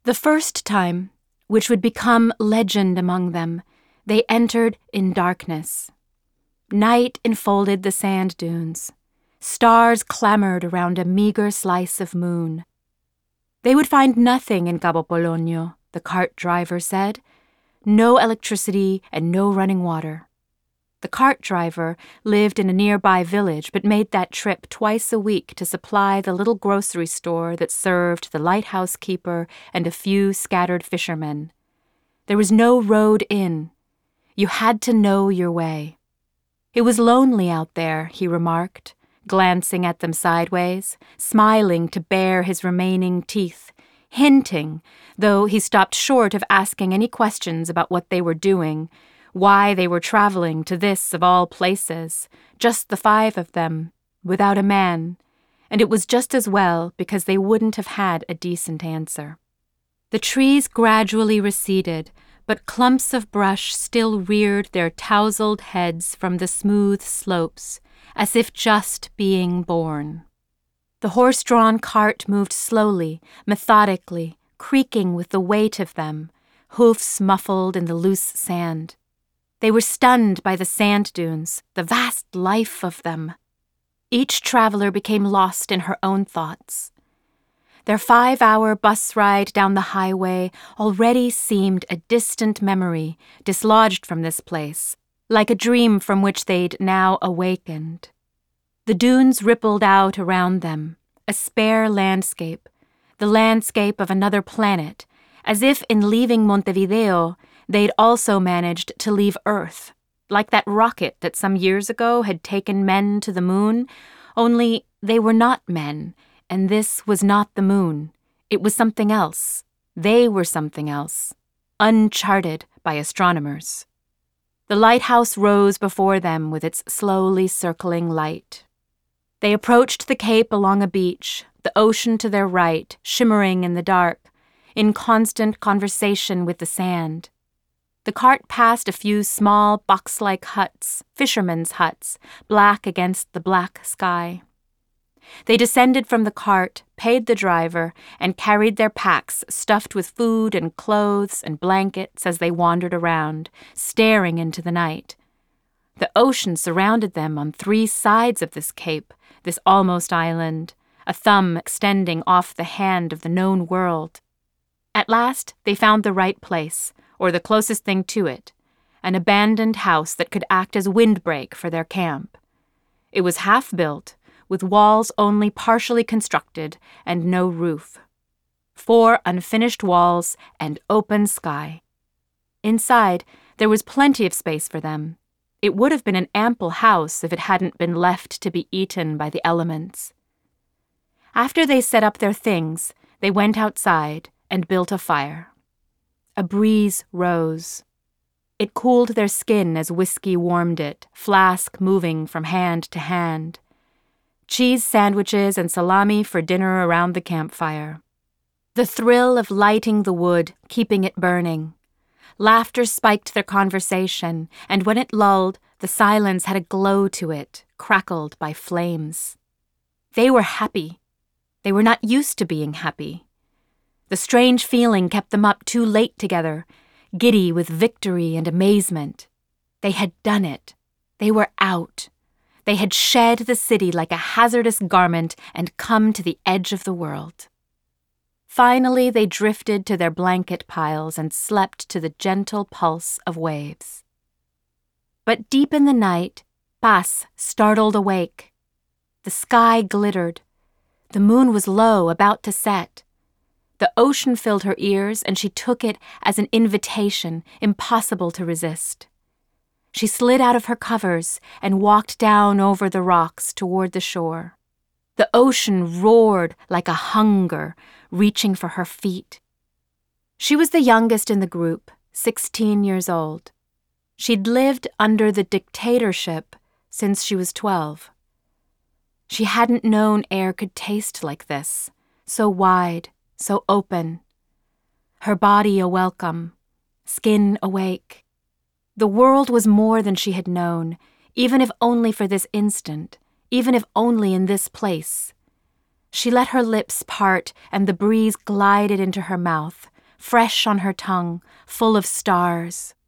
The first time, which would become legend among them, they entered in darkness. Night enfolded the sand dunes. Stars clamored around a meager slice of moon. They would find nothing in Cabo Polonio, the cart driver said. No electricity and no running water. The cart driver lived in a nearby village but made that trip twice a week to supply the little grocery store that served the lighthouse keeper and a few scattered fishermen. There was no road in. You had to know your way. It was lonely out there, he remarked, glancing at them sideways, smiling to bare his remaining teeth, hinting, though he stopped short of asking any questions about what they were doing, why they were traveling to this of all places, just the 5 of them, without a man, and it was just as well because they wouldn't have had a decent answer. The trees gradually receded, but clumps of brush still reared their tousled heads from the smooth slopes, as if just being born. The horse-drawn cart moved slowly, methodically, creaking with the weight of them, hoofs muffled in the loose sand. They were stunned by the sand dunes, the vast life of them. Each traveler became lost in her own thoughts. Their 5-hour bus ride down the highway already seemed a distant memory, dislodged from this place, like a dream from which they'd now awakened. The dunes rippled out around them, a spare landscape, the landscape of another planet, as if in leaving Montevideo, they'd also managed to leave Earth, like that rocket that some years ago had taken men to the moon, only they were not men, and this was not the moon. It was something else. They were something else, uncharted by astronomers. The lighthouse rose before them with its slowly circling light. They approached the cape along a beach, the ocean to their right, shimmering in the dark, in constant conversation with the sand. The cart passed a few small box-like huts, fishermen's huts, black against the black sky. They descended from the cart, paid the driver, and carried their packs stuffed with food and clothes and blankets as they wandered around, staring into the night. The ocean surrounded them on 3 sides of this cape, this almost island, a thumb extending off the hand of the known world. At last, they found the right place, or the closest thing to it, an abandoned house that could act as windbreak for their camp. It was half-built, with walls only partially constructed and no roof. 4 unfinished walls and open sky. Inside, there was plenty of space for them. It would have been an ample house if it hadn't been left to be eaten by the elements. After they set up their things, they went outside and built a fire. A breeze rose. It cooled their skin as whiskey warmed it, flask moving from hand to hand. Cheese sandwiches and salami for dinner around the campfire. The thrill of lighting the wood, keeping it burning. Laughter spiked their conversation, and when it lulled, the silence had a glow to it, crackled by flames. They were happy. They were not used to being happy. The strange feeling kept them up too late together, giddy with victory and amazement. They had done it. They were out. They had shed the city like a hazardous garment and come to the edge of the world. Finally, they drifted to their blanket piles and slept to the gentle pulse of waves. But deep in the night, Paz startled awake. The sky glittered. The moon was low, about to set. The ocean filled her ears, and she took it as an invitation, impossible to resist. She slid out of her covers and walked down over the rocks toward the shore. The ocean roared like a hunger, reaching for her feet. She was the youngest in the group, 16 years old. She'd lived under the dictatorship since she was 12. She hadn't known air could taste like this, so wide, so open. Her body a welcome, skin awake. The world was more than she had known, even if only for this instant, even if only in this place. She let her lips part and the breeze glided into her mouth, fresh on her tongue, full of stars.